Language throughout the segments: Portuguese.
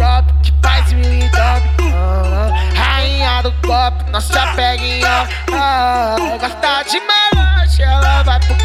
golpe, que faz mil em dobro. Rainha do golpe, não se apega em ó. Gosta de melange, ela vai pro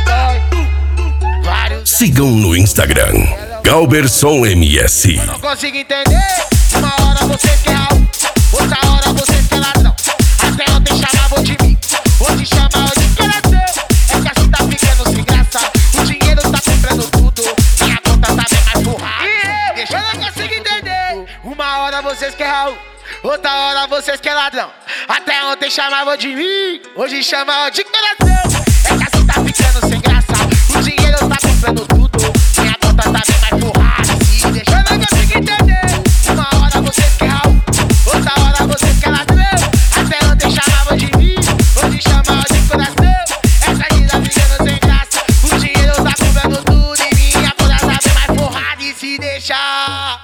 corre. Sigam no Instagram, Galberson MS. Eu não consigo entender. Uma hora vocês quer algo, outra hora vocês quer ladrão. Até ontem chamavam de mim, hoje chamam de coração. É que assim tá ficando sem graça. O dinheiro tá comprando tudo, minha conta tá bem mais forrada. Eu não consigo entender. Uma hora vocês quer algo, outra hora vocês quer ladrão. Até ontem chamavam de mim, hoje chamam de coração. É que assim tá ficando sem graça. O dinheiro tá comprando tudo, minha conta tá bem mais forrada. Se deixa, eu não consigo entender. Uma hora vocês quer algo, outra hora vocês quer ladrão. Até ontem chamavam de mim, hoje chamam de coração. Essa vida ficando sem graça. O dinheiro tá comprando tudo e minha conta tá bem mais forrada. E se deixar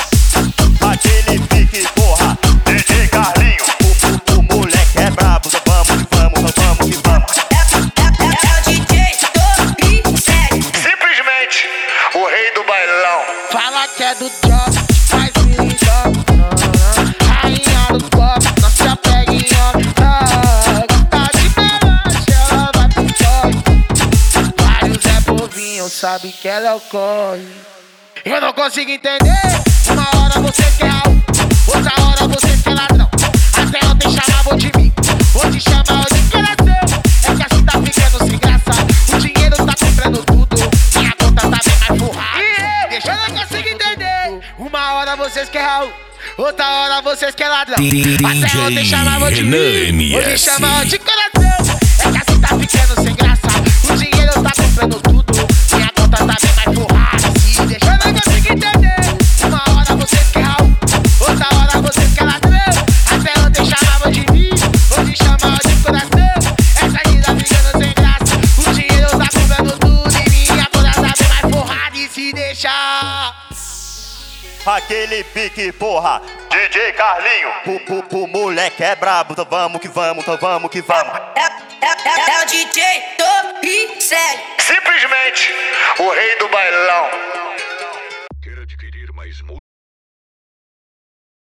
aquele pique, porra, DJ Carlinho, o moleque é brabo, vamos que vamos, vamos que vamos. É o DJ do sério. Simplesmente o rei do bailão. fala que é do job, faz mil em dobro. Rainha do pop, não se apega em homem. Gosta de melange, ela vai pro corre. Vários é povinho, sabe que ela é o corre. Eu não consigo entender. Uma hora vocês quer algo, outra hora vocês quer ladrão. Até ontem chamavam de mim, hoje chamam de coração. É que assim tá ficando sem graça. O dinheiro tá comprando tudo, minha conta tá bem mais forrada. Deixa, eu não consigo entender. Uma hora vocês quer algo, outra hora vocês quer ladrão. Até ontem chamavam de mim, hoje chamam de coração. É que assim tá ficando sem graça. O dinheiro tá comprando tudo, minha conta tá bem mais forrada. Se deixa, eu não consigo entender. Uma hora vocês quer algo, outra hora vocês quer ladrão. Até ontem chamavam de mim, hoje chamam de coração. Essa vida ficando sem graça. O dinheiro tá comprando tudo e minha conta tá bem mais forrada. E se deixar Aquele pique, porra, DJ Carlinho, o moleque é brabo, então vamos que vamos, então vamos que vamos. É o DJ do sério. Simplesmente o rei do bailão.